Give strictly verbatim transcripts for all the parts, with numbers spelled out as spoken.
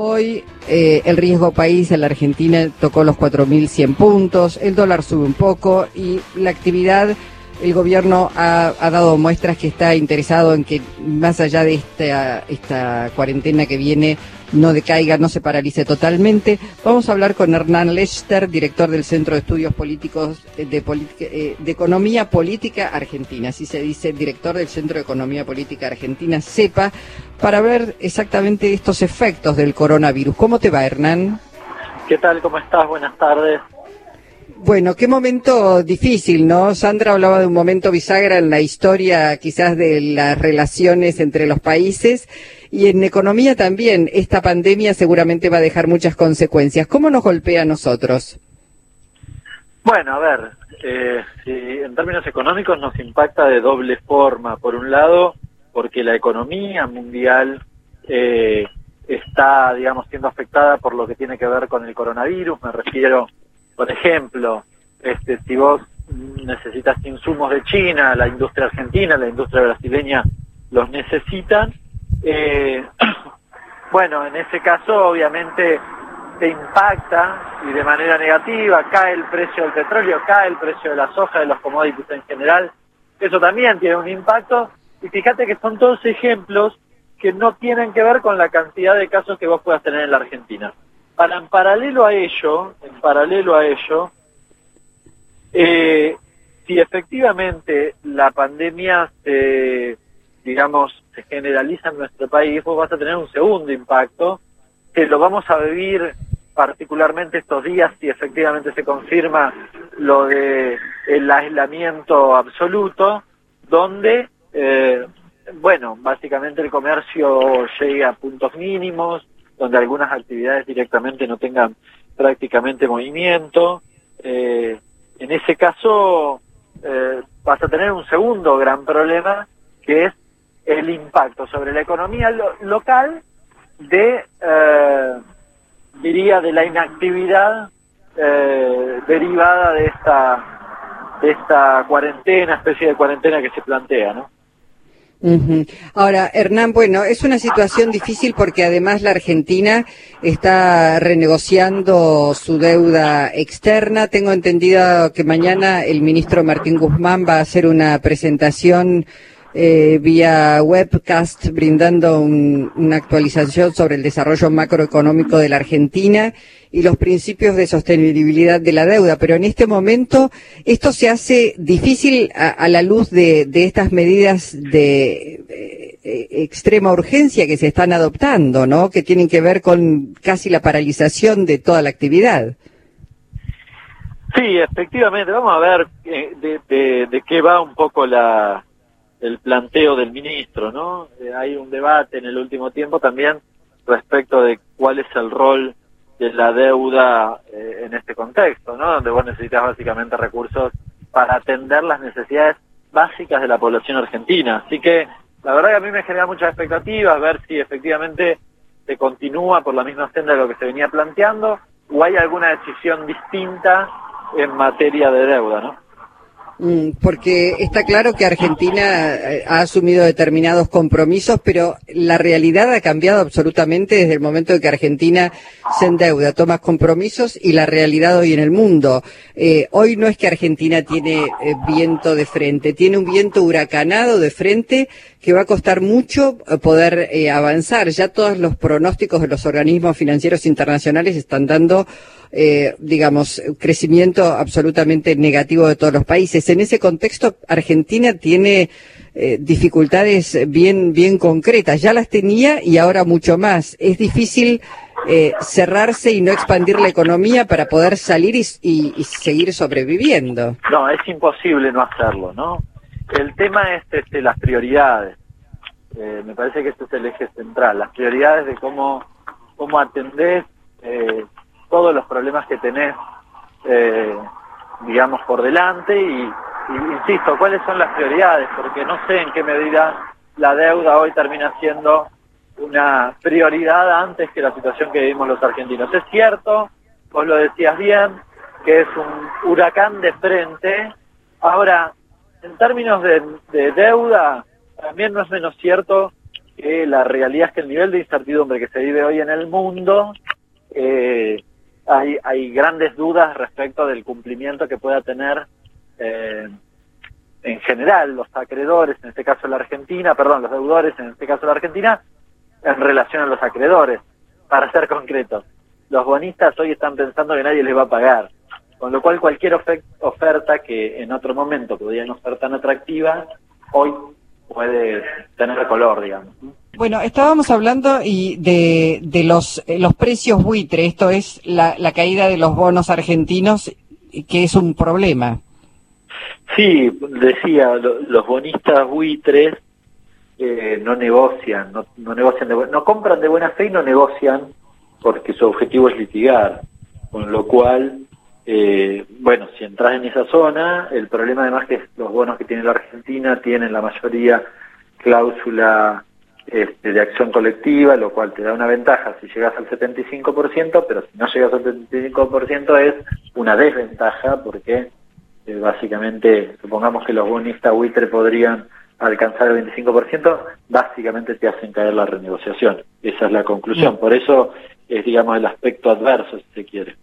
Hoy eh, el riesgo país en la Argentina tocó los cuatro mil cien puntos, el dólar sube un poco y la actividad, el gobierno ha, ha dado muestras que está interesado en que más allá de esta, esta cuarentena que viene no decaiga, no se paralice totalmente. Vamos a hablar con Hernán Lester, director del Centro de Estudios Políticos de, de, de Economía Política Argentina, así se dice, director del Centro de Economía Política Argentina, CEPA, para ver exactamente estos efectos del coronavirus. ¿Cómo te va, Hernán? ¿Qué tal? ¿Cómo estás? Buenas tardes. Bueno, qué momento difícil, ¿no? Sandra hablaba de un momento bisagra en la historia quizás de las relaciones entre los países y en economía también. Esta pandemia seguramente va a dejar muchas consecuencias. ¿Cómo nos golpea a nosotros? Bueno, a ver, eh, si en términos económicos nos impacta de doble forma. Por un lado, porque la economía mundial eh, está, digamos, siendo afectada por lo que tiene que ver con el coronavirus. Me refiero, por ejemplo, este, si vos necesitas insumos de China, la industria argentina, la industria brasileña los necesitan, eh, bueno, en ese caso obviamente te impacta y de manera negativa, cae el precio del petróleo, cae el precio de la soja, de los commodities en general, eso también tiene un impacto, y fíjate que son todos ejemplos que no tienen que ver con la cantidad de casos que vos puedas tener en la Argentina. Para, en paralelo a ello, en paralelo a ello, eh, si efectivamente la pandemia se, digamos, se generaliza en nuestro país, vos vas a tener un segundo impacto, que lo vamos a vivir particularmente estos días si efectivamente se confirma lo de el aislamiento absoluto, donde, eh, bueno, básicamente el comercio llega a puntos mínimos, donde algunas actividades directamente no tengan prácticamente movimiento. Eh, en ese caso eh, vas a tener un segundo gran problema, que es el impacto sobre la economía lo local de, eh, diría, de la inactividad eh, derivada de esta, de esta cuarentena, especie de cuarentena que se plantea, ¿no? Uh-huh. Ahora, Hernán, bueno, es una situación difícil porque además la Argentina está renegociando su deuda externa. Tengo entendido que mañana el ministro Martín Guzmán va a hacer una presentación eh, vía webcast brindando un, una actualización sobre el desarrollo macroeconómico de la Argentina y los principios de sostenibilidad de la deuda, pero en este momento esto se hace difícil a, a la luz de, de estas medidas de eh, extrema urgencia que se están adoptando, ¿no? Que tienen que ver con casi la paralización de toda la actividad. Sí, efectivamente. Vamos a ver eh, de, de, de qué va un poco la el planteo del ministro, ¿no? Eh, hay un debate en el último tiempo también respecto de cuál es el rol de la deuda eh, en este contexto, ¿no? Donde vos necesitas básicamente recursos para atender las necesidades básicas de la población argentina. Así que la verdad que a mí me genera muchas expectativas ver si efectivamente se continúa por la misma senda de lo que se venía planteando o hay alguna decisión distinta en materia de deuda, ¿no? Porque está claro que Argentina ha asumido determinados compromisos, pero la realidad ha cambiado absolutamente desde el momento en que Argentina se endeuda, toma compromisos y la realidad hoy en el mundo. Eh, hoy no es que Argentina tiene eh, viento de frente, tiene un viento huracanado de frente que va a costar mucho poder eh, avanzar. Ya todos los pronósticos de los organismos financieros internacionales están dando Eh, digamos, crecimiento absolutamente negativo de todos los países. En ese contexto, Argentina tiene eh, dificultades bien, bien concretas. Ya las tenía y ahora mucho más. Es difícil eh, cerrarse y no expandir la economía para poder salir y, y, y seguir sobreviviendo. No, es imposible no hacerlo, ¿no? El tema es este, las prioridades. Eh, me parece que este es el eje central. Las prioridades de cómo, cómo atendés eh, todos los problemas que tenés, eh, digamos, por delante y, y, insisto, ¿cuáles son las prioridades? Porque no sé en qué medida la deuda hoy termina siendo una prioridad antes que la situación que vivimos los argentinos. Es cierto, vos lo decías bien, que es un huracán de frente. Ahora, en términos de, de deuda, también no es menos cierto que la realidad es que el nivel de incertidumbre que se vive hoy en el mundo, eh, hay, hay grandes dudas respecto del cumplimiento que pueda tener eh, en general los acreedores, en este caso la Argentina, perdón, los deudores, en este caso la Argentina, en relación a los acreedores. Para ser concretos, los bonistas hoy están pensando que nadie les va a pagar, con lo cual cualquier oferta que en otro momento podría no ser tan atractiva, hoy puede tener color, digamos. Bueno, estábamos hablando y de, de los, los precios buitre, esto es la, la caída de los bonos argentinos, que es un problema. Sí, decía, lo, los bonistas buitres eh, no negocian, no, no negocian de, no compran de buena fe y no negocian porque su objetivo es litigar, con lo cual, eh, bueno, si entras en esa zona, el problema además que los bonos que tiene la Argentina tienen la mayoría cláusula este, de acción colectiva, lo cual te da una ventaja si llegas al setenta y cinco por ciento, pero si no llegas al setenta y cinco por ciento es una desventaja porque eh, básicamente, supongamos que los bonistas buitre podrían alcanzar el veinticinco por ciento, básicamente te hacen caer la renegociación. Esa es la conclusión. Por eso es, digamos, el aspecto adverso, si se quiere.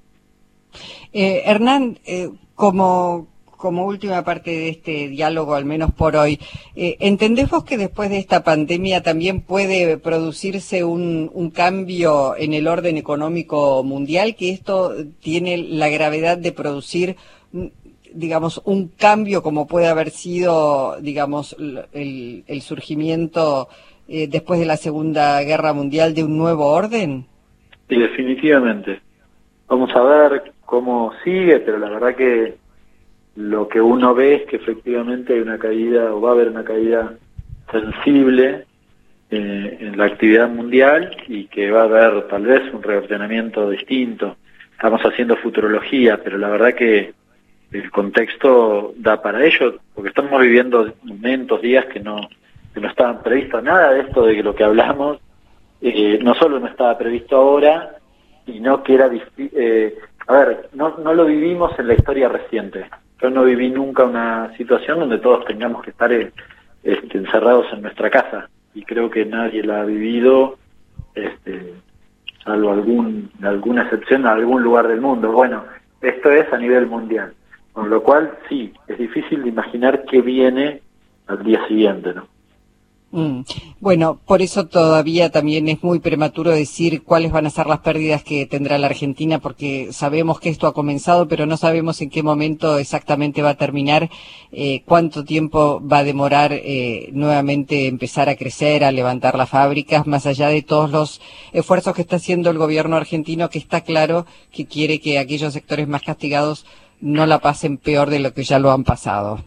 Eh, Hernán, eh, como, como última parte de este diálogo, al menos por hoy, eh, ¿entendés vos que después de esta pandemia también puede producirse un, un cambio en el orden económico mundial, que esto tiene la gravedad de producir, digamos, un cambio como puede haber sido, digamos, el, el surgimiento eh, después de la Segunda Guerra Mundial de un nuevo orden? Sí, definitivamente. Vamos a ver cómo sigue, pero la verdad que lo que uno ve es que efectivamente hay una caída, o va a haber una caída sensible eh, en la actividad mundial y que va a haber tal vez un reordenamiento distinto. Estamos haciendo futurología, pero la verdad que el contexto da para ello, porque estamos viviendo momentos, días que no, que no estaban previstos. Nada de esto de lo que hablamos, eh, no solo no estaba previsto ahora, sino que era difícil. Eh, a ver, no, no lo vivimos en la historia reciente. Yo no viví nunca una situación donde todos tengamos que estar eh, este, encerrados en nuestra casa, y creo que nadie la ha vivido, este, salvo algún, alguna excepción en algún lugar del mundo. Bueno, esto es a nivel mundial. Con lo cual, sí, es difícil de imaginar qué viene al día siguiente, ¿no? Mm. Bueno, por eso todavía también es muy prematuro decir cuáles van a ser las pérdidas que tendrá la Argentina, porque sabemos que esto ha comenzado, pero no sabemos en qué momento exactamente va a terminar, eh, cuánto tiempo va a demorar eh, nuevamente empezar a crecer, a levantar las fábricas, más allá de todos los esfuerzos que está haciendo el gobierno argentino, que está claro que quiere que aquellos sectores más castigados no la pasen peor de lo que ya lo han pasado.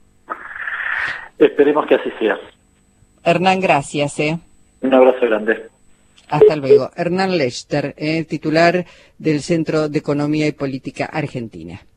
Esperemos que así sea. Hernán, gracias. ¿eh? Un abrazo grande. Hasta luego. Hernán Lester, eh, titular del Centro de Economía y Política Argentina.